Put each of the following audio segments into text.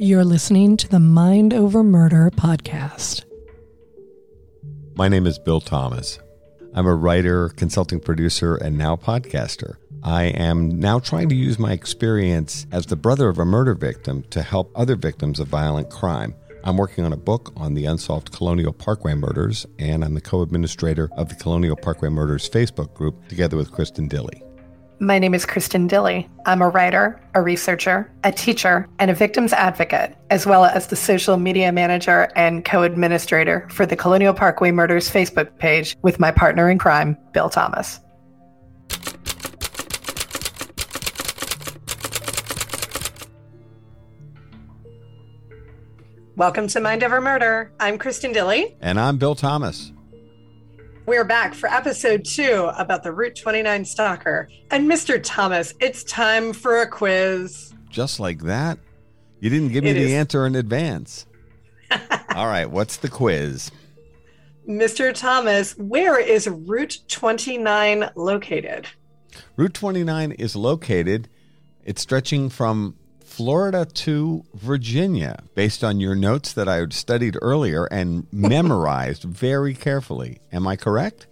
You're listening to the Mind Over Murder podcast. My name is Bill Thomas. I'm a writer, consulting producer, and now podcaster. I am now trying to use my experience as the brother of a murder victim to help other victims of violent crime. I'm working on a book on the unsolved Colonial Parkway murders, and I'm the co-administrator of the Colonial Parkway Murders Facebook group, together with Kristen Dilley. My name is Kristen Dilley. I'm a writer, a researcher, a teacher, and a victims advocate, as well as the social media manager and co-administrator for the Colonial Parkway Murders Facebook page with my partner in crime, Bill Thomas. Welcome to Mind Over Murder. I'm Kristen Dilley. And I'm Bill Thomas. We're back for episode 2 about the Route 29 stalker. And Mr. Thomas, it's time for a quiz. Just like that? You didn't give me the answer in advance. All right, what's the quiz? Mr. Thomas, where is Route 29 located? Route 29 is located, it's stretching from Florida to Virginia, based on your notes that I had studied earlier and memorized very carefully. Am I correct?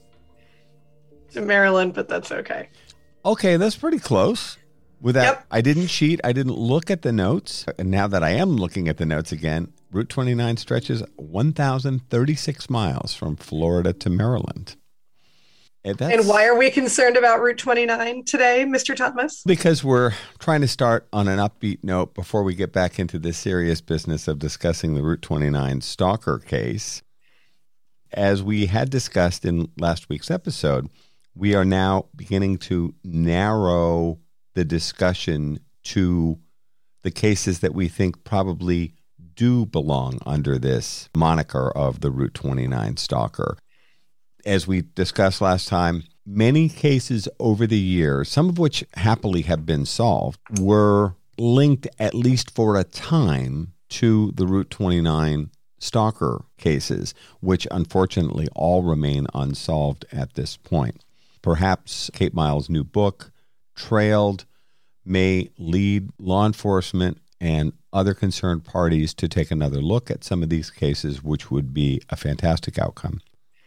To Maryland, but that's okay. Okay, that's pretty close. With that, Yep. I didn't cheat. I didn't look at the notes. And now that I am looking at the notes again, Route 29 stretches 1,036 miles from Florida to Maryland. And why are we concerned about Route 29 today, Mr. Thomas? Because we're trying to start on an upbeat note before we get back into the serious business of discussing the Route 29 stalker case. As we had discussed in last week's episode, we are now beginning to narrow the discussion to the cases that we think probably do belong under this moniker of the Route 29 stalker. As we discussed last time, many cases over the years, some of which happily have been solved, were linked at least for a time to the Route 29 stalker cases, which unfortunately all remain unsolved at this point. Perhaps Kate Miles' new book, Trailed, may lead law enforcement and other concerned parties to take another look at some of these cases, which would be a fantastic outcome.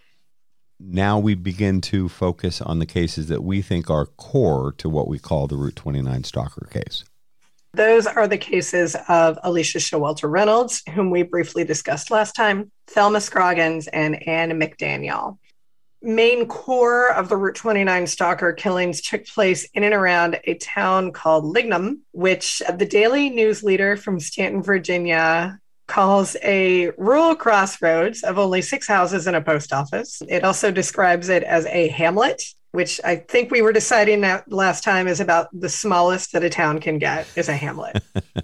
Now we begin to focus on the cases that we think are core to what we call the Route 29 stalker case. Those are the cases of Alicia Showalter Reynolds, whom we briefly discussed last time, Thelma Scroggins, and Anne McDaniel. Main core of the Route 29 stalker killings took place in and around a town called Lignum, which the Daily News Leader from Stanton, Virginia, calls a rural crossroads of only 6 houses and a post office. It also describes it as a hamlet, which I think we were deciding that last time is about the smallest that a town can get is a hamlet.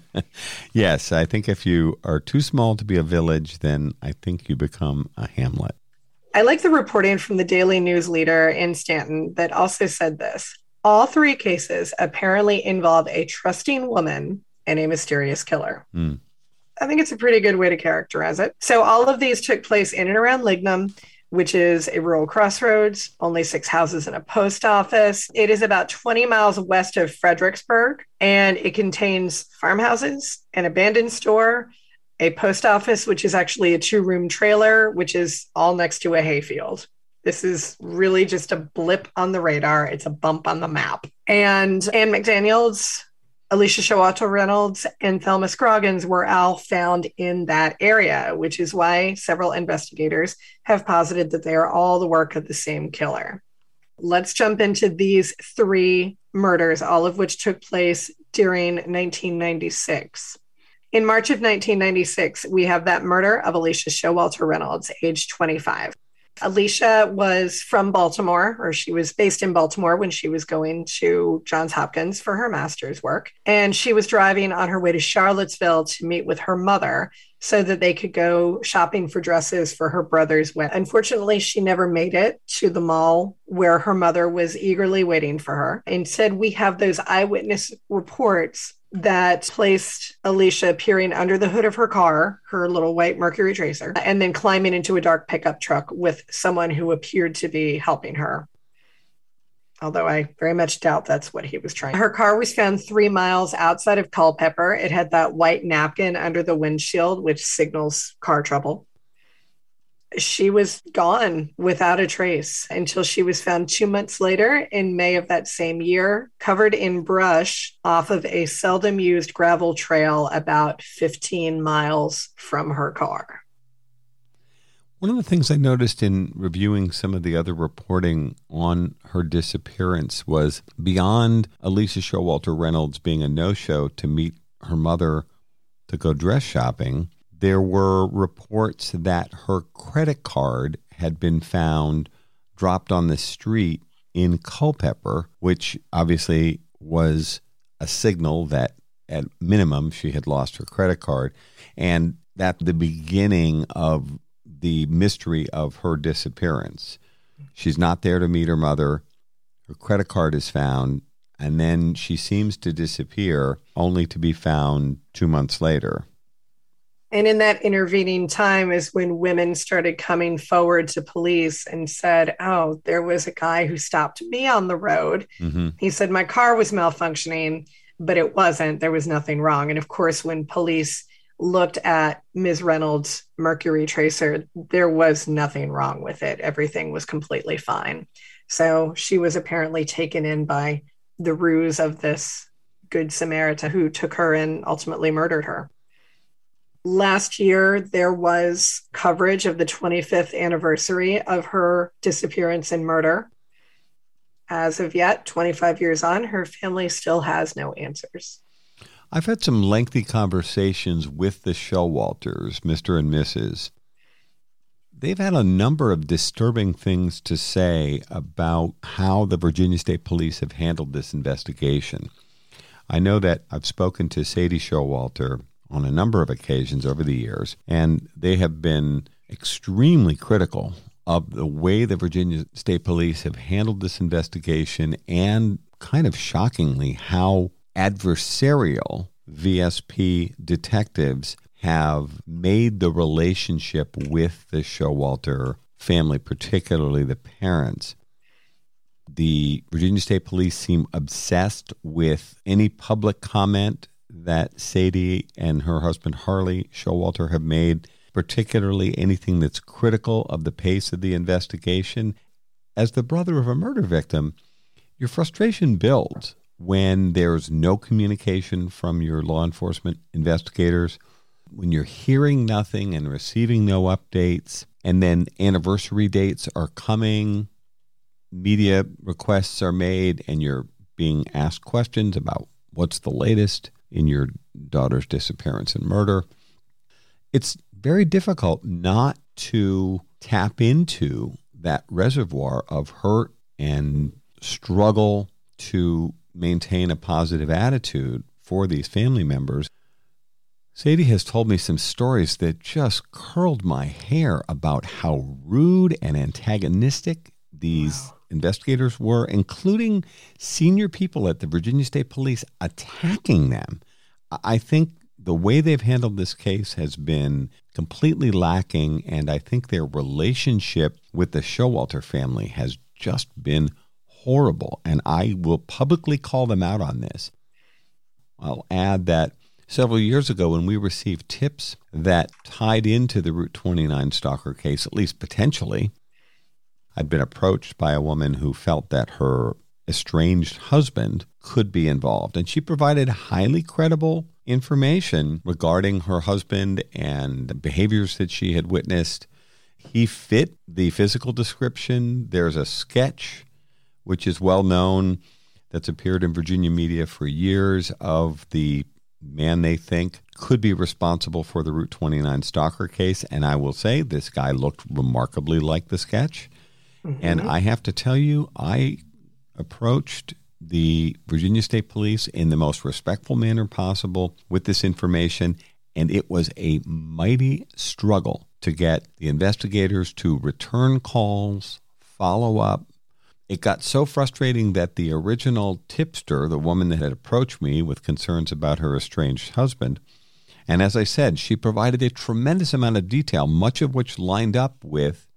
Yes, I think if you are too small to be a village, then I think you become a hamlet. I like the reporting from the Daily News Leader in Stanton that also said this. All 3 cases apparently involve a trusting woman and a mysterious killer. I think it's a pretty good way to characterize it. So all of these took place in and around Lignum, which is a rural crossroads, only 6 houses and a post office. It is about 20 miles west of Fredericksburg, and it contains farmhouses, an abandoned store, a post office, which is actually a 2-room trailer, which is all next to a hayfield. This is really just a blip on the radar. It's a bump on the map. And Anne McDaniel's, Alicia Showalter Reynolds, and Thelma Scroggins were all found in that area, which is why several investigators have posited that they are all the work of the same killer. Let's jump into these 3 murders, all of which took place during 1996. In March of 1996, we have that murder of Alicia Showalter Reynolds, age 25. Alicia was from Baltimore, or she was based in Baltimore when she was going to Johns Hopkins for her master's work. And she was driving on her way to Charlottesville to meet with her mother so that they could go shopping for dresses for her brother's wedding. Unfortunately, she never made it to the mall where her mother was eagerly waiting for her. Instead, we have those eyewitness reports that placed Alicia peering under the hood of her car, her little white Mercury Tracer, and then climbing into a dark pickup truck with someone who appeared to be helping her. although I very much doubt that's what he was trying. Her car was found 3 miles outside of Culpeper. It had that white napkin under the windshield, which signals car trouble. She was gone without a trace until she was found 2 months later in May of that same year, covered in brush off of a seldom used gravel trail about 15 miles from her car. One of the things I noticed in reviewing some of the other reporting on her disappearance was beyond Alicia Showalter Reynolds being a no-show to meet her mother to go dress shopping, there were reports that her credit card had been found dropped on the street in Culpeper, which obviously was a signal that at minimum she had lost her credit card. And that the beginning of the mystery of her disappearance. She's not there to meet her mother. Her credit card is found, and then she seems to disappear only to be found 2 months later. And in that intervening time is when women started coming forward to police and said, oh, there was a guy who stopped me on the road. Mm-hmm. He said my car was malfunctioning, but it wasn't. There was nothing wrong. And of course, when police looked at Ms. Reynolds' Mercury tracer, there was nothing wrong with it. Everything was completely fine. So she was apparently taken in by the ruse of this Good Samaritan who took her and ultimately murdered her. Last year, there was coverage of the 25th anniversary of her disappearance and murder. As of yet, 25 years on, her family still has no answers. I've had some lengthy conversations with the Showalters, Mr. and Mrs. They've had a number of disturbing things to say about how the Virginia State Police have handled this investigation. I know that I've spoken to Sadie Showalter on a number of occasions over the years, and they have been extremely critical of the way the Virginia State Police have handled this investigation and kind of shockingly how adversarial VSP detectives have made the relationship with the Showalter family, particularly the parents. The Virginia State Police seem obsessed with any public comment that Sadie and her husband Harley Showalter have made, particularly anything that's critical of the pace of the investigation. As the brother of a murder victim, your frustration builds when there's no communication from your law enforcement investigators, when you're hearing nothing and receiving no updates, and then anniversary dates are coming, media requests are made, and you're being asked questions about what's the latest in your daughter's disappearance and murder. It's very difficult not to tap into that reservoir of hurt and struggle to maintain a positive attitude for these family members. Sadie has told me some stories that just curled my hair about how rude and antagonistic these investigators were, including senior people at the Virginia State Police attacking them. I think the way they've handled this case has been completely lacking, and I think their relationship with the Showalter family has just been horrible, and I will publicly call them out on this. I'll add that several years ago when we received tips that tied into the Route 29 stalker case, at least potentially, I'd been approached by a woman who felt that her estranged husband could be involved, and she provided highly credible information regarding her husband and the behaviors that she had witnessed. He fit the physical description. There's a sketch, which is well known, that's appeared in Virginia media for years, of the man they think could be responsible for the Route 29 stalker case. And I will say this guy looked remarkably like the sketch. Mm-hmm. And I have to tell you, I approached the Virginia State Police in the most respectful manner possible with this information, and it was a mighty struggle to get the investigators to return calls, follow up. It got so frustrating that the original tipster, the woman that had approached me with concerns about her estranged husband, and as I said, she provided a tremendous amount of detail, much of which lined up with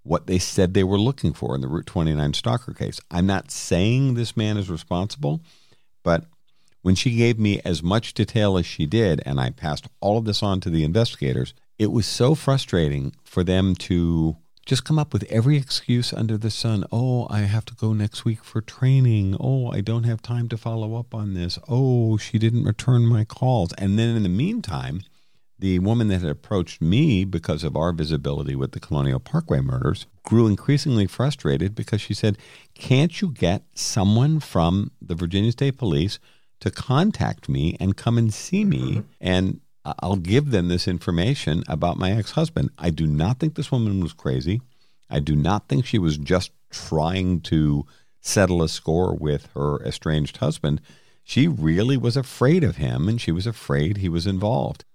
what they said they were looking for in the Route 29 stalker case. I'm not saying this man is responsible, but when she gave me as much detail as she did, and I passed all of this on to the investigators, it was so frustrating for them to just come up with every excuse under the sun. Oh, I have to go next week for training. Oh, I don't have time to follow up on this. Oh, she didn't return my calls. And then in the meantime, the woman that had approached me because of our visibility with the Colonial Parkway murders grew increasingly frustrated because she said, can't you get someone from the Virginia State Police to contact me and come and see me, and I'll give them this information about my ex-husband. I do not think this woman was crazy. I do not think she was just trying to settle a score with her estranged husband. She really was afraid of him, and she was afraid he was involved.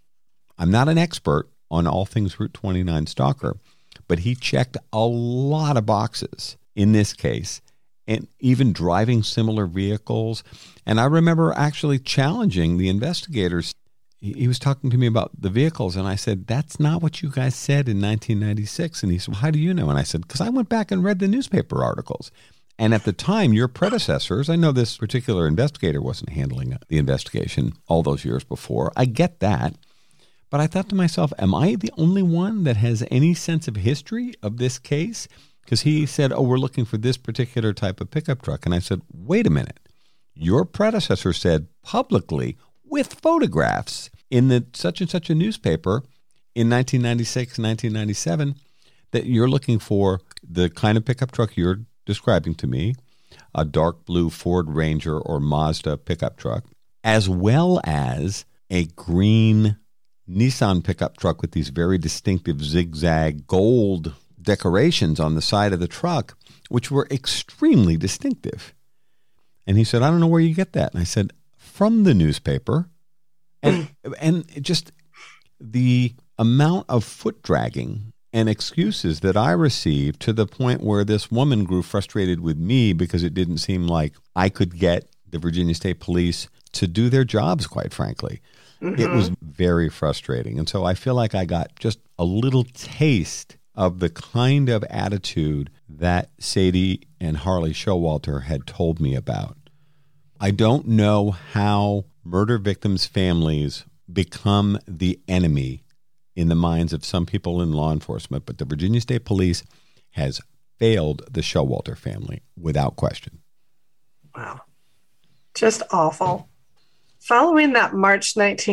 I'm not an expert on all things Route 29 stalker, but he checked a lot of boxes in this case, and even driving similar vehicles. And I remember actually challenging the investigators. He was talking to me about the vehicles, and I said, that's not what you guys said in 1996. And he said, well, how do you know? And I said, because I went back and read the newspaper articles. And at the time, your predecessors, I know this particular investigator wasn't handling the investigation all those years before. I get that. But I thought to myself, am I the only one that has any sense of history of this case? Because he said, oh, we're looking for this particular type of pickup truck. And I said, wait a minute. Your predecessor said publicly with photographs in the such and such a newspaper in 1996, 1997, that you're looking for the kind of pickup truck you're describing to me, a dark blue Ford Ranger or Mazda pickup truck, as well as a green Nissan pickup truck with these very distinctive zigzag gold decorations on the side of the truck, which were extremely distinctive. And he said, I don't know where you get that. And I said, from the newspaper. And just the amount of foot dragging and excuses that I received, to the point where this woman grew frustrated with me because it didn't seem like I could get the Virginia State Police to do their jobs, quite frankly. Mm-hmm. It was very frustrating. And so I feel like I got just a little taste of the kind of attitude that Sadie and Harley Showalter had told me about. I don't know how murder victims' families become the enemy in the minds of some people in law enforcement, but the Virginia State Police has failed the Showalter family without question. Wow. Just awful. Following that March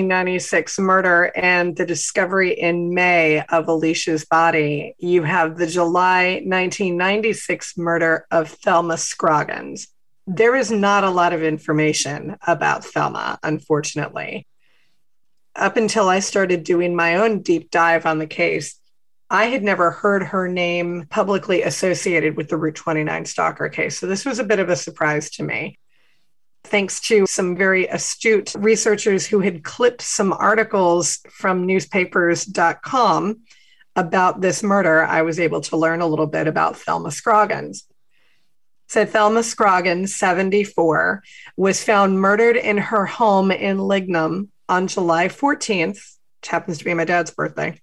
1996 murder and the discovery in May of Alicia's body, you have the July 1996 murder of Thelma Scroggins. There is not a lot of information about Thelma, unfortunately. Up until I started doing my own deep dive on the case, I had never heard her name publicly associated with the Route 29 stalker case. So this was a bit of a surprise to me. Thanks to some very astute researchers who had clipped some articles from newspapers.com about this murder, I was able to learn a little bit about Thelma Scroggins. So Thelma Scroggins, 74, was found murdered in her home in Lignum on July 14th, which happens to be my dad's birthday,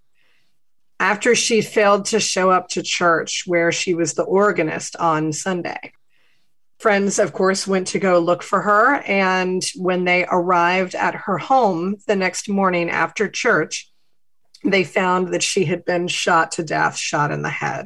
after she failed to show up to church where she was the organist on Sunday. Friends, of course, went to go look for her, and when they arrived at her home the next morning after church, they found that she had been shot to death, shot in the head.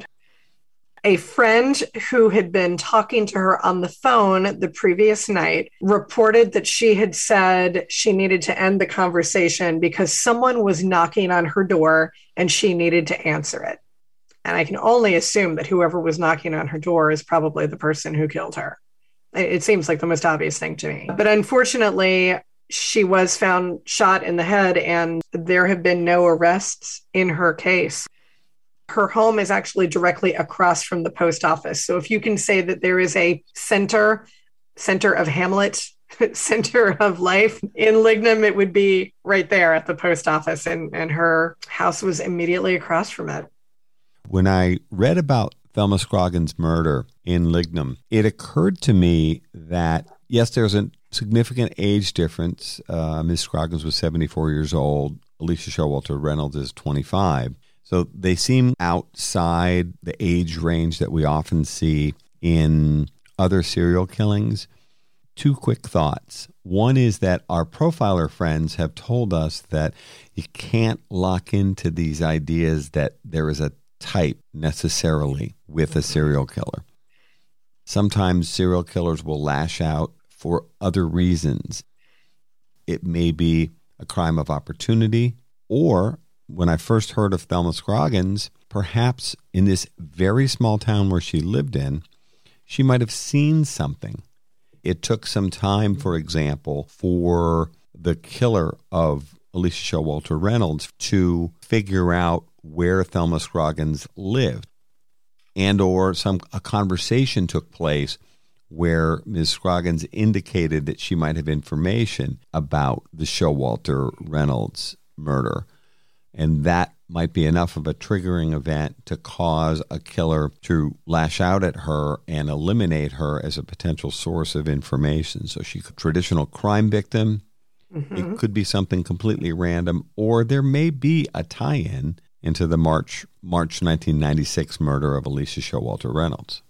A friend who had been talking to her on the phone the previous night reported that she had said she needed to end the conversation because someone was knocking on her door and she needed to answer it. And I can only assume that whoever was knocking on her door is probably the person who killed her. It seems like the most obvious thing to me. But unfortunately, she was found shot in the head, and there have been no arrests in her case. Her home is actually directly across from the post office. So if you can say that there is a center of Hamlet, center of life in Lignum, it would be right there at the post office. And her house was immediately across from it. When I read about Thelma Scroggins' murder in Lignum, it occurred to me that, yes, there's a significant age difference. Ms. Scroggins was 74 years old. Alicia Showalter Reynolds is 25. So they seem outside the age range that we often see in other serial killings. Two quick thoughts. One is that our profiler friends have told us that you can't lock into these ideas that there is a type necessarily with a serial killer. Sometimes serial killers will lash out for other reasons. It may be a crime of opportunity, or when I first heard of Thelma Scroggins, perhaps in this very small town where she lived in, she might have seen something. It took some time, for example, for the killer of Alicia Showalter Reynolds to figure out where Thelma Scroggins lived, and or a conversation took place where Ms. Scroggins indicated that she might have information about the Showalter Reynolds murder. And that might be enough of a triggering event to cause a killer to lash out at her and eliminate her as a potential source of information. So she's a traditional crime victim. It could be something completely random, or there may be a tie-in into the March 1996 murder of Alicia Showalter Reynolds.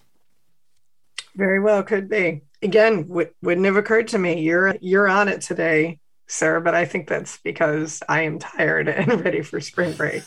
Very well could be. Again, wouldn't have occurred to me. You're on it today, sir, but I think that's because I am tired and ready for spring break.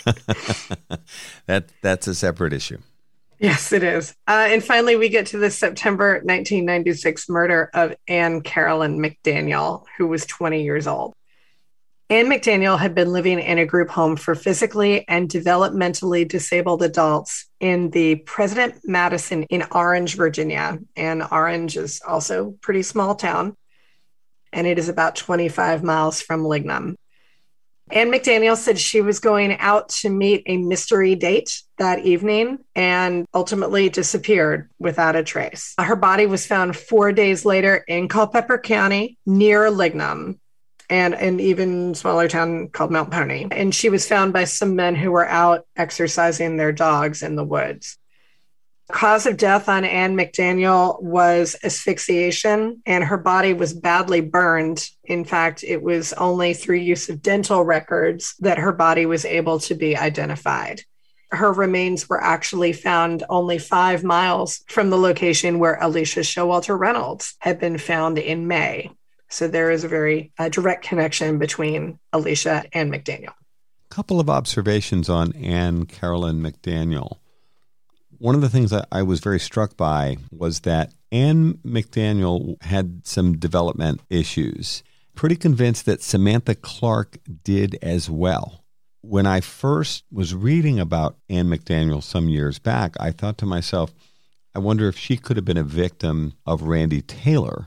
That's a separate issue. Yes, it is. And finally, we get to the September 1996 murder of Anne Carolyn McDaniel, who was 20 years old. Anne McDaniel had been living in a group home for physically and developmentally disabled adults in the President Madison in Orange, Virginia. And Orange is also a pretty small town, and it is about 25 miles from Lignum. Anne McDaniel said she was going out to meet a mystery date that evening and ultimately disappeared without a trace. Her body was found 4 days later in Culpeper County near Lignum, and an even smaller town called Mount Pony. And she was found by some men who were out exercising their dogs in the woods. Cause of death on Anne McDaniel was asphyxiation, and her body was badly burned. In fact, it was only through use of dental records that her body was able to be identified. Her remains were actually found only 5 miles from the location where Alicia Showalter Reynolds had been found in May. So there is a very direct connection between Alicia and McDaniel. A couple of observations on Anne Carolyn McDaniel. One of the things that I was very struck by was that Anne McDaniel had some development issues. Pretty convinced that Samantha Clark did as well. When I first was reading about Anne McDaniel some years back, I thought to myself, I wonder if she could have been a victim of Randy Taylor,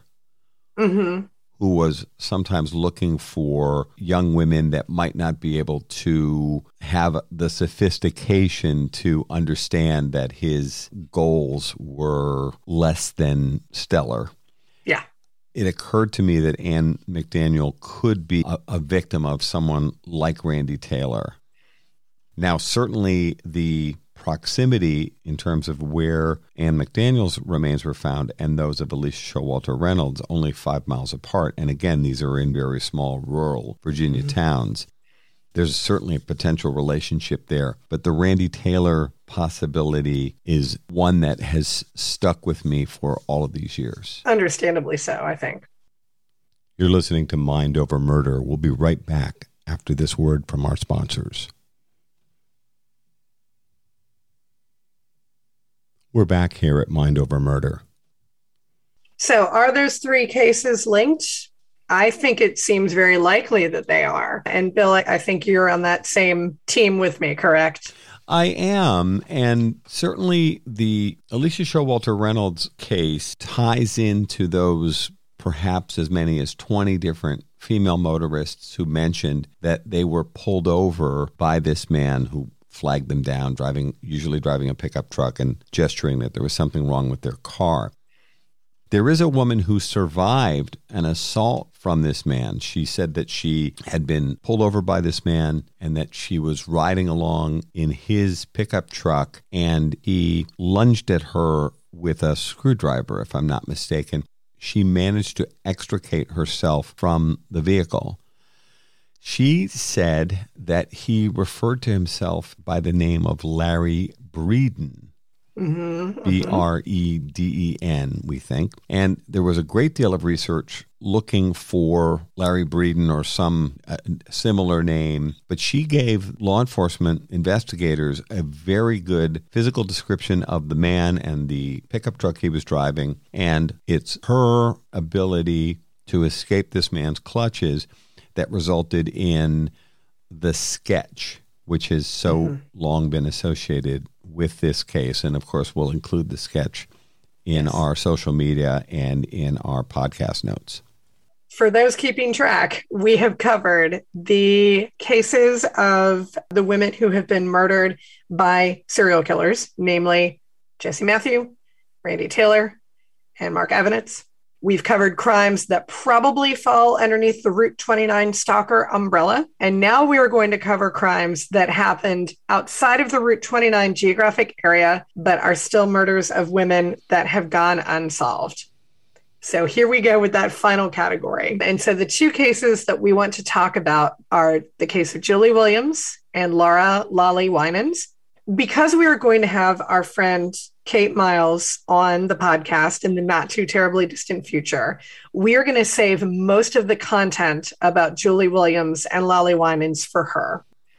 who was sometimes looking for young women that might not be able to have the sophistication to understand that his goals were less than stellar. Yeah. It occurred to me that Anne McDaniel could be a victim of someone like Randy Taylor. Now, certainly the proximity in terms of where Anne McDaniel's remains were found and those of Alicia Showalter Reynolds, only 5 miles apart. And again, these are in very small rural Virginia towns. There's certainly a potential relationship there. But the Randy Taylor possibility is one that has stuck with me for all of these years. Understandably so, I think. You're listening to Mind Over Murder. We'll be right back after this word from our sponsors. We're back here at Mind Over Murder. So are those 3 cases linked? I think it seems very likely that they are. And Bill, I think you're on that same team with me, correct? I am. And certainly the Alicia Showalter Reynolds case ties into those perhaps as many as 20 different female motorists who mentioned that they were pulled over by this man who flagged them down, usually driving a pickup truck and gesturing that there was something wrong with their car. There is a woman who survived an assault from this man. She said that she had been pulled over by this man and that she was riding along in his pickup truck and he lunged at her with a screwdriver, if I'm not mistaken. She managed to extricate herself from the vehicle. She said that he referred to himself by the name of Larry Breeden. Breden, we think. And there was a great deal of research looking for Larry Breeden or some similar name, but she gave law enforcement investigators a very good physical description of the man and the pickup truck he was driving, and it's her ability to escape this man's clutches that resulted in the sketch, which has so long been associated with this case. And of course, we'll include the sketch in our social media and in our podcast notes. For those keeping track, we have covered the cases of the women who have been murdered by serial killers, namely Jesse Matthew, Randy Taylor, and Mark Evanitz. We've covered crimes that probably fall underneath the Route 29 stalker umbrella. And now we are going to cover crimes that happened outside of the Route 29 geographic area, but are still murders of women that have gone unsolved. So here we go with that final category. And so the two cases that we want to talk about are the case of Julie Williams and Laura Lolly Winans. Because we are going to have our friend Kate Miles on the podcast in the not too terribly distant future, we are going to save most of the content about Julie Williams and Lolly Winans for her.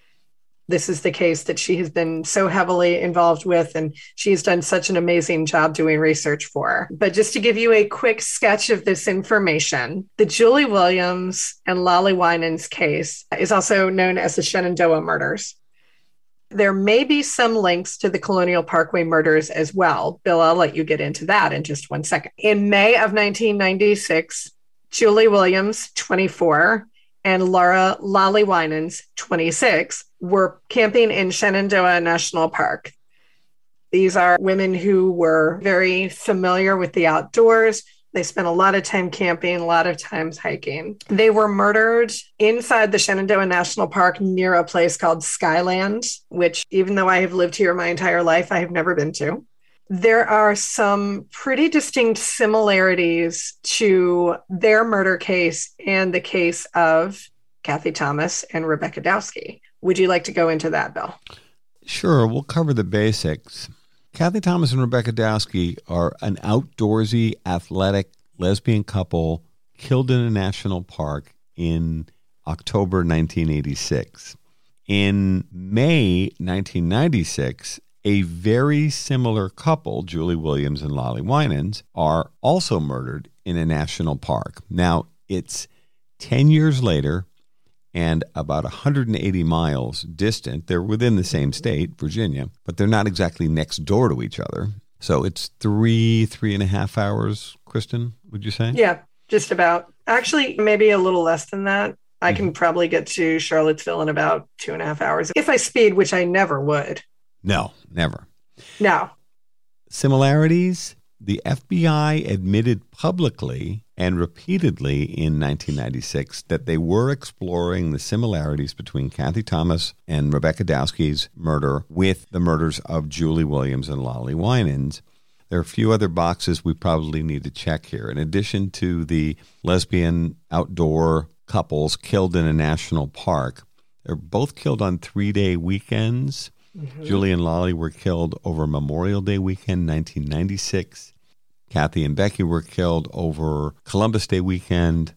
This is the case that she has been so heavily involved with, and she has done such an amazing job doing research for. But just to give you a quick sketch of this information, the Julie Williams and Lolly Winans case is also known as the Shenandoah murders. There may be some links to the Colonial Parkway murders as well. Bill, I'll let you get into that in just 1 second. In May of 1996, Julie Williams, 24, and Laura Lolly Winans, 26, were camping in Shenandoah National Park. These are women who were very familiar with the outdoors. They spent a lot of time camping, a lot of times hiking. They were murdered inside the Shenandoah National Park near a place called Skyland, which, even though I have lived here my entire life, I have never been to. There are some pretty distinct similarities to their murder case and the case of Kathy Thomas and Rebecca Dowski. Would you like to go into that, Bill? Sure. We'll cover the basics. Kathy Thomas and Rebecca Dowski are an outdoorsy, athletic, lesbian couple killed in a national park in October 1986. In May 1996, a very similar couple, Julie Williams and Lolly Winans, are also murdered in a national park. Now, it's 10 years later and about 180 miles distant. They're within the same state, Virginia, but they're not exactly next door to each other. So it's 3.5 hours, Kristen, would you say? Yeah, just about. Actually, maybe a little less than that. I can probably get to Charlottesville in about 2.5 hours if I speed, which I never would. No, never. No. Similarities? The FBI admitted publicly and repeatedly in 1996 that they were exploring the similarities between Kathy Thomas and Rebecca Dowski's murder with the murders of Julie Williams and Lolly Winans. There are a few other boxes we probably need to check here. In addition to the lesbian outdoor couples killed in a national park, they're both killed on 3-day weekends. Julie and Lolly were killed over Memorial Day weekend, 1996. Kathy and Becky were killed over Columbus Day weekend,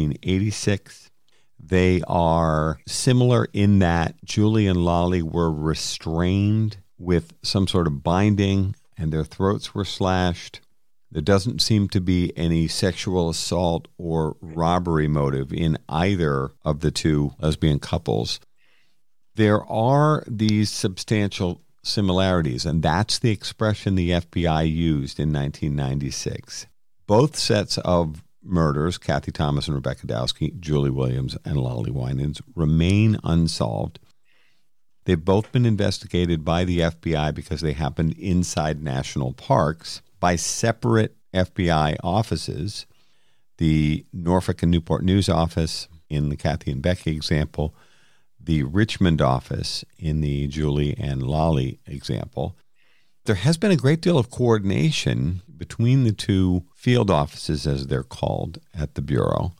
1986. They are similar in that Julie and Lolly were restrained with some sort of binding and their throats were slashed. There doesn't seem to be any sexual assault or robbery motive in either of the two lesbian couples. There are these substantial similarities, and that's the expression the FBI used in 1996. Both sets of murders, Kathy Thomas and Rebecca Dowski, Julie Williams and Lolly Winans, remain unsolved. They've both been investigated by the FBI because they happened inside national parks by separate FBI offices. The Norfolk and Newport News office in the Kathy and Becky example, the Richmond office in the Julie and Lolly example. There has been a great deal of coordination between the two field offices, as they're called, at the Bureau.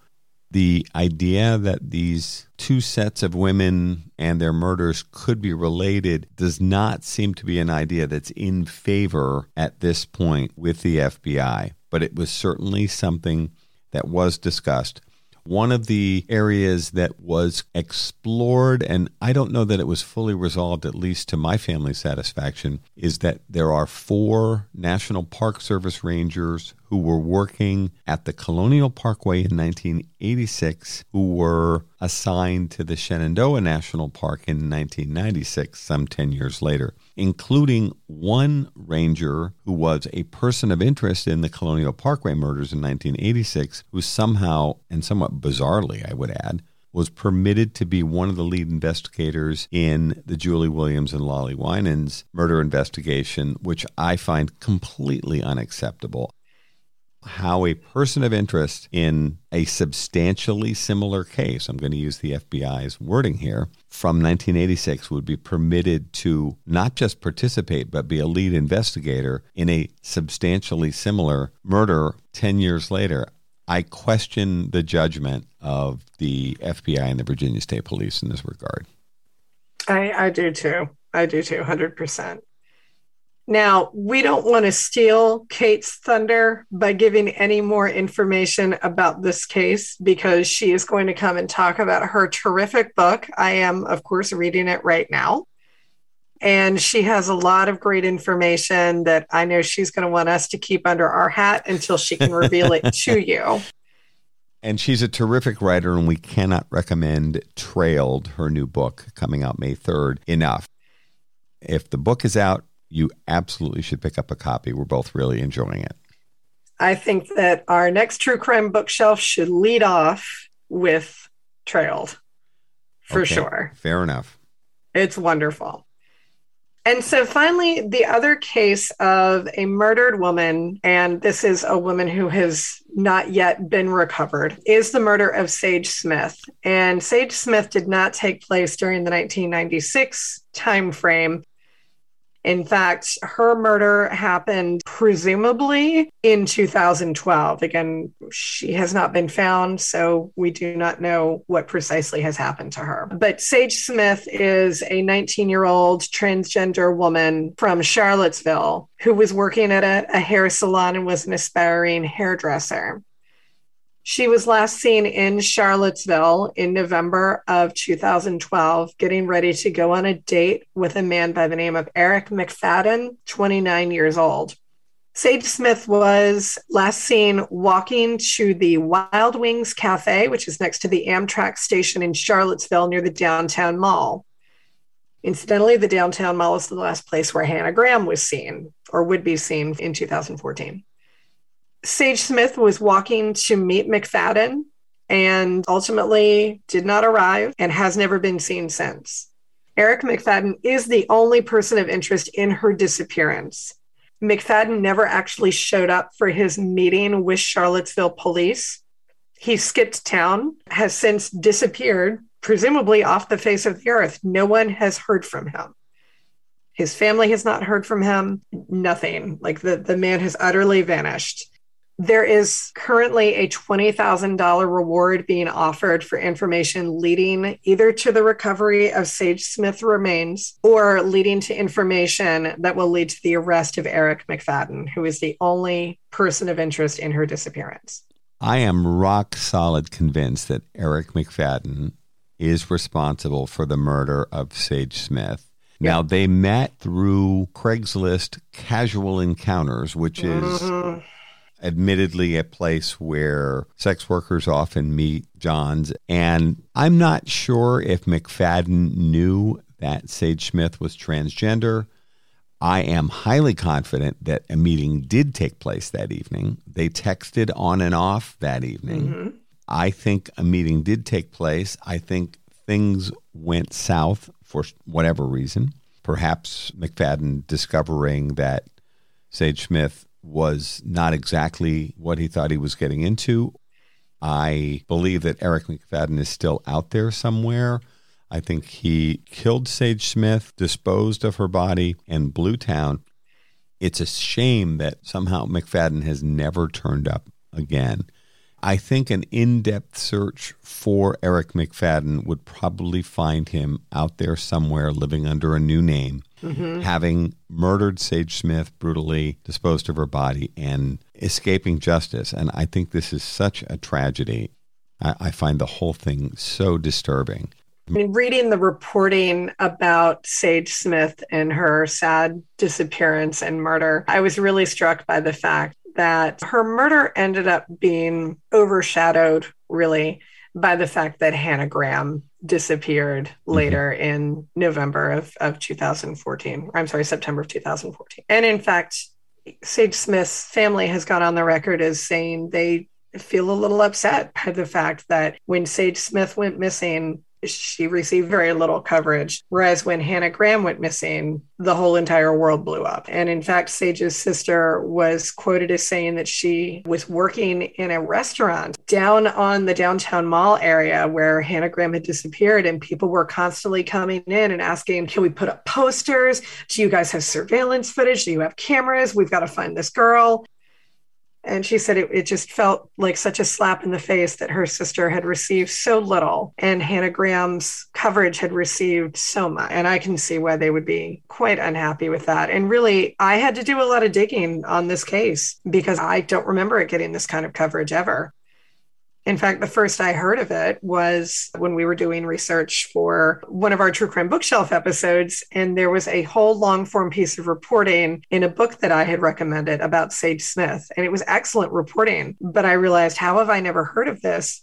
The idea that these two sets of women and their murders could be related does not seem to be an idea that's in favor at this point with the FBI, but it was certainly something that was discussed. One of the areas that was explored, and I don't know that it was fully resolved, at least to my family's satisfaction, is that there are 4 National Park Service rangers who were working at the Colonial Parkway in 1986 who were assigned to the Shenandoah National Park in 1996, some 10 years later, including one ranger who was a person of interest in the Colonial Parkway murders in 1986, who somehow, and somewhat bizarrely, I would add, was permitted to be one of the lead investigators in the Julie Williams and Lolly Winans murder investigation, which I find completely unacceptable. How a person of interest in a substantially similar case, I'm going to use the FBI's wording here, from 1986 would be permitted to not just participate, but be a lead investigator in a substantially similar murder 10 years later. I question the judgment of the FBI and the Virginia State Police in this regard. I do too. 100%. Now, we don't want to steal Kate's thunder by giving any more information about this case because she is going to come and talk about her terrific book. I am, of course, reading it right now. And she has a lot of great information that I know she's going to want us to keep under our hat until she can reveal it to you. And she's a terrific writer, and we cannot recommend Trailed, her new book coming out May 3rd, enough. If the book is out, you absolutely should pick up a copy. We're both really enjoying it. I think that our next true crime bookshelf should lead off with Trailed, for sure. Fair enough. It's wonderful. And so finally, the other case of a murdered woman, and this is a woman who has not yet been recovered, is the murder of Sage Smith. And Sage Smith did not take place during the 1996 timeframe. In fact, her murder happened presumably in 2012. Again, she has not been found, so we do not know what precisely has happened to her. But Sage Smith is a 19-year-old transgender woman from Charlottesville who was working at a hair salon and was an aspiring hairdresser. She was last seen in Charlottesville in November of 2012, getting ready to go on a date with a man by the name of Eric McFadden, 29 years old. Sage Smith was last seen walking to the Wild Wings Cafe, which is next to the Amtrak station in Charlottesville near the downtown mall. Incidentally, the downtown mall is the last place where Hannah Graham was seen, or would be seen in 2014. Sage Smith was walking to meet McFadden and ultimately did not arrive and has never been seen since. Eric McFadden is the only person of interest in her disappearance. McFadden never actually showed up for his meeting with Charlottesville police. He skipped town, has since disappeared, presumably off the face of the earth. No one has heard from him. His family has not heard from him. Nothing. Like the man has utterly vanished. There is currently a $20,000 reward being offered for information leading either to the recovery of Sage Smith remains or leading to information that will lead to the arrest of Eric McFadden, who is the only person of interest in her disappearance. I am rock solid convinced that Eric McFadden is responsible for the murder of Sage Smith. Now, they met through Craigslist Casual Encounters, which is admittedly a place where sex workers often meet, Johns. And I'm not sure if McFadden knew that Sage Smith was transgender. I am highly confident that a meeting did take place that evening. They texted on and off that evening. I think a meeting did take place. I think things went south for whatever reason. Perhaps McFadden discovering that Sage Smith was not exactly what he thought he was getting into. I believe that Eric McFadden is still out there somewhere. I think he killed Sage Smith, disposed of her body, and blew town. It's a shame that somehow McFadden has never turned up again. I think an in-depth search for Eric McFadden would probably find him out there somewhere living under a new name, having murdered Sage Smith, brutally disposed of her body, and escaping justice. And I think this is such a tragedy. I find the whole thing so disturbing. I mean, reading the reporting about Sage Smith and her sad disappearance and murder, I was really struck by the fact that her murder ended up being overshadowed, really, by the fact that Hannah Graham disappeared later in November of 2014. I'm sorry, September of 2014. And in fact, Sage Smith's family has gone on the record as saying they feel a little upset by the fact that when Sage Smith went missing, she received very little coverage, whereas when Hannah Graham went missing, the whole entire world blew up. And in fact, Sage's sister was quoted as saying that she was working in a restaurant down on the downtown mall area where Hannah Graham had disappeared, and people were constantly coming in and asking, can we put up posters? Do you guys have surveillance footage? Do you have cameras? We've got to find this girl. And she said it just felt like such a slap in the face that her sister had received so little and Hannah Graham's coverage had received so much. And I can see why they would be quite unhappy with that. And really, I had to do a lot of digging on this case because I don't remember it getting this kind of coverage ever. In fact, the first I heard of it was when we were doing research for one of our True Crime Bookshelf episodes, and there was a whole long-form piece of reporting in a book that I had recommended about Sage Smith, and it was excellent reporting. But I realized, how have I never heard of this?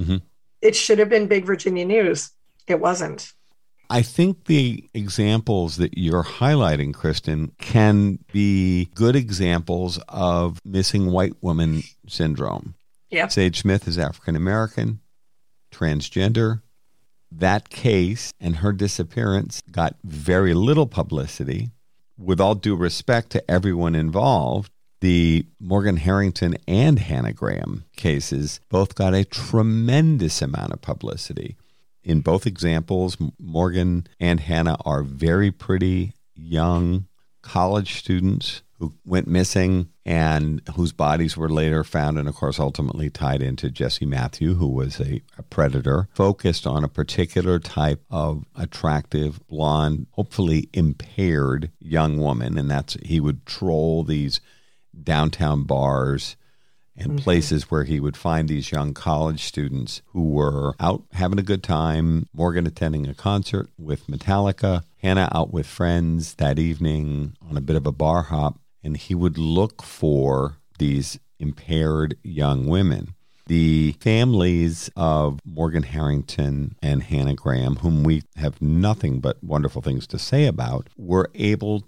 It should have been big Virginia news. It wasn't. I think the examples that you're highlighting, Kristen, can be good examples of missing white woman syndrome. Yep. Sage Smith is African-American, transgender. That case and her disappearance got very little publicity. With all due respect to everyone involved, the Morgan Harrington and Hannah Graham cases both got a tremendous amount of publicity. In both examples, Morgan and Hannah are very pretty, young college students who went missing and whose bodies were later found and, of course, ultimately tied into Jesse Matthew, who was a predator, focused on a particular type of attractive, blonde, hopefully impaired young woman. And that's, he would troll these downtown bars and places where he would find these young college students who were out having a good time. Morgan attending a concert with Metallica, Hannah out with friends that evening on a bit of a bar hop, and he would look for these impaired young women. The families of Morgan Harrington and Hannah Graham, whom we have nothing but wonderful things to say about, were able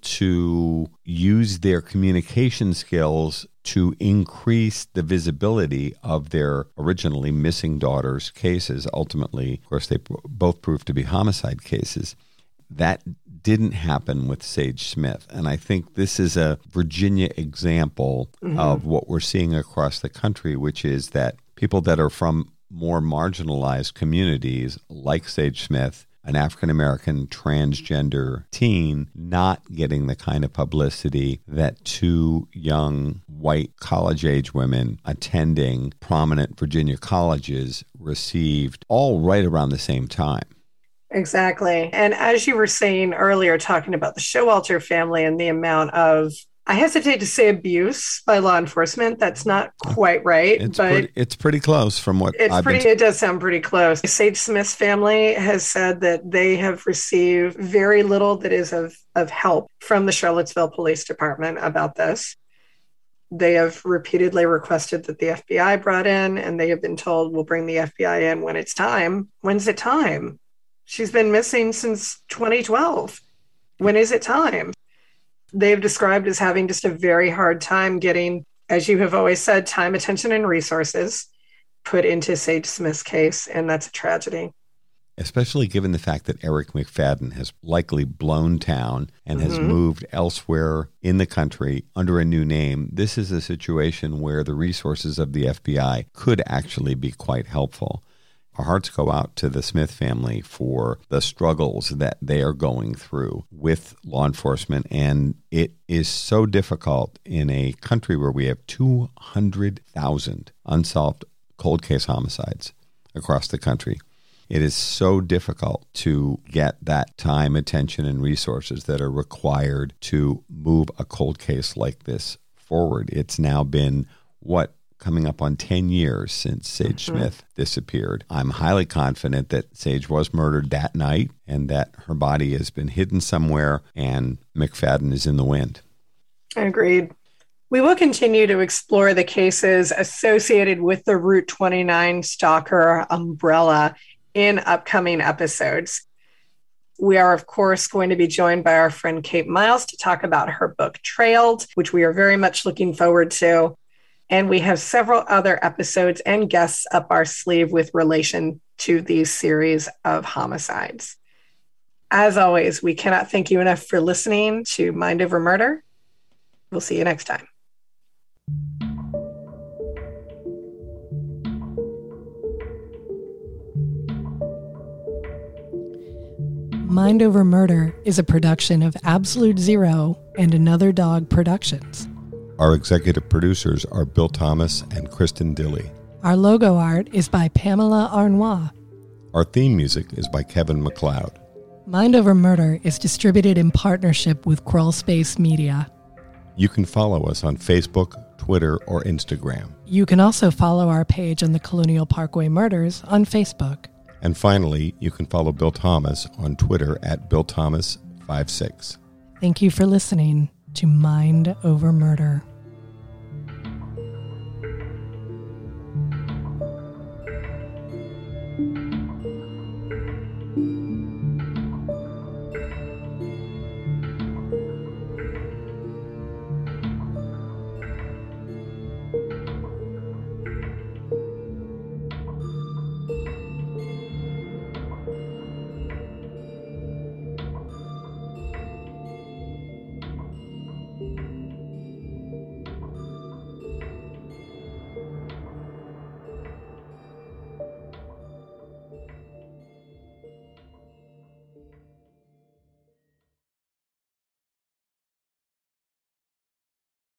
to use their communication skills to increase the visibility of their originally missing daughter's cases. Ultimately, of course, they both proved to be homicide cases. That didn't happen with Sage Smith. And I think this is a Virginia example of what we're seeing across the country, which is that people that are from more marginalized communities, like Sage Smith, an African-American transgender teen, not getting the kind of publicity that two young white college-age women attending prominent Virginia colleges received, all right around the same time. Exactly. And as you were saying earlier, talking about the Showalter family and the amount of, I hesitate to say abuse by law enforcement. That's not quite right. It's pretty close from what It does sound pretty close. Sage Smith's family has said that they have received very little that is of help from the Charlottesville Police Department about this. They have repeatedly requested that the FBI brought in, and they have been told, we'll bring the FBI in when it's time. When's it time? She's been missing since 2012. When is it time? They've described as having just a very hard time getting, as you have always said, time, attention, and resources put into Sage Smith's case, and that's a tragedy. Especially given the fact that Eric McFadden has likely blown town and has moved elsewhere in the country under a new name. This is a situation where the resources of the FBI could actually be quite helpful. Our hearts go out to the Smith family for the struggles that they are going through with law enforcement. And it is so difficult in a country where we have 200,000 unsolved cold case homicides across the country. It is so difficult to get that time, attention, and resources that are required to move a cold case like this forward. It's now been, coming up on 10 years since Sage Smith disappeared. I'm highly confident that Sage was murdered that night and that her body has been hidden somewhere and McFadden is in the wind. Agreed. We will continue to explore the cases associated with the Route 29 stalker umbrella in upcoming episodes. We are, of course, going to be joined by our friend Kate Miles to talk about her book Trailed, which we are very much looking forward to. And we have several other episodes and guests up our sleeve with relation to these series of homicides. As always, we cannot thank you enough for listening to Mind Over Murder. We'll see you next time. Mind Over Murder is a production of Absolute Zero and Another Dog Productions. Our executive producers are Bill Thomas and Kristen Dilley. Our logo art is by Pamela Arnois. Our theme music is by Kevin MacLeod. Mind Over Murder is distributed in partnership with Crawl Space Media. You can follow us on Facebook, Twitter, or Instagram. You can also follow our page on the Colonial Parkway Murders on Facebook. And finally, you can follow Bill Thomas on Twitter at BillThomas56. Thank you for listening to Mind Over Murder.